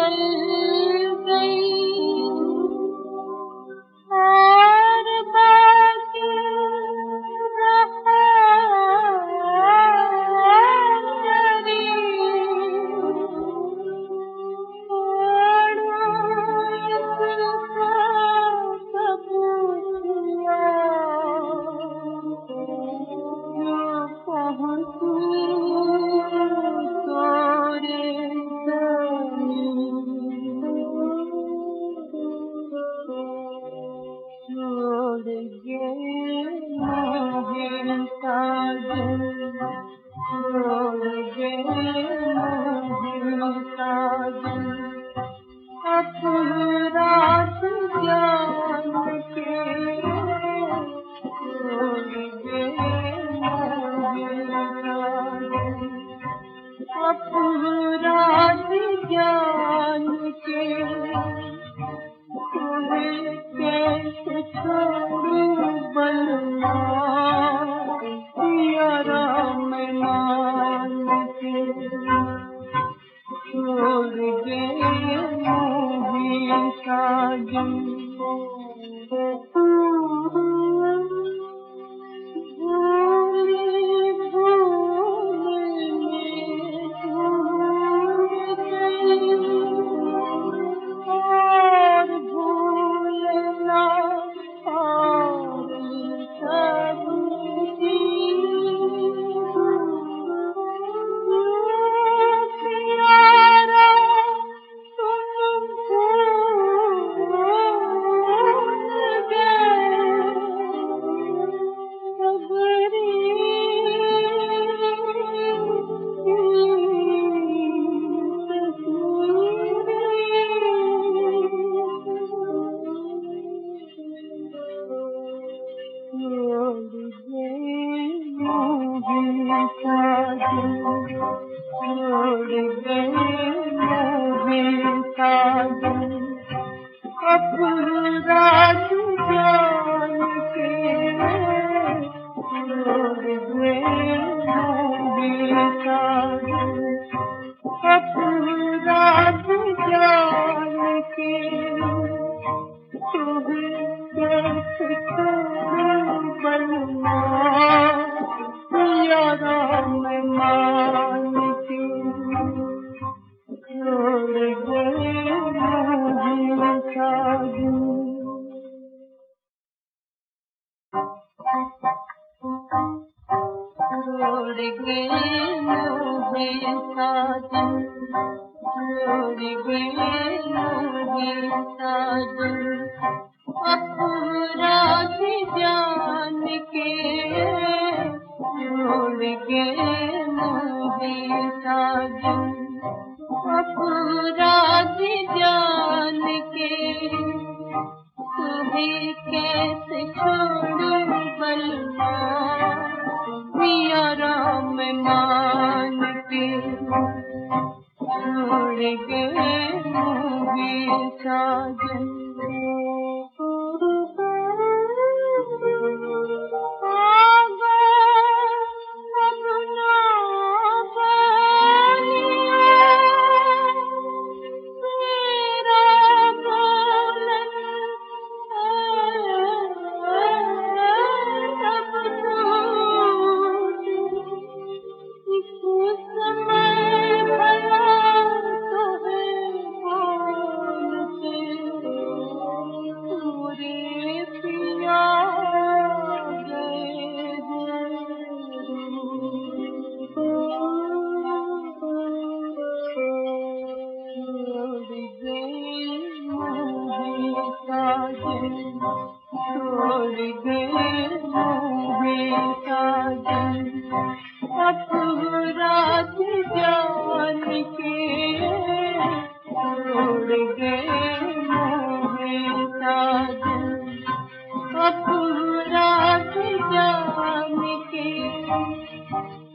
चल गई और बाकी रहा अंजरी। छोड़ो इसका सबूतिया जो पहुँची तोरे छोड़ गए मोहे साजन, छोड़ गए मोहे साजन, अपराध जान के छोड़ गए मोहे साजन, अपराध जान के तुम्हें कैसे छोड़ूं बलवा यारा मैं मान के। छोड़ गए मोहे साजन, भूली भूल में भूल गई और भूलना और सबकी प्यारा तुम भूल गए सबरी छोड़ गए मोहे साजन, अपराध जान के छोड़ गए मोहे साजन, अपराध जान के तुम्हें कैसे छोड़ूं बलवा यारा मैं मान के। छोड़ गए मोहे साजन, छोड़ गए मोहे साजन, छोड़ गए मोहे साजन, अपराध जान के छोड़ गए मोहे साजन, अपराध जान के तुम्हें कैसे छोड़ूं बलवा यारा मैं मान के। छोड़ गए मोहे साजन, छोड़ गए मोहे साजन, अपराध जान के छोड़ गए मोहे साजन, अपराध जान के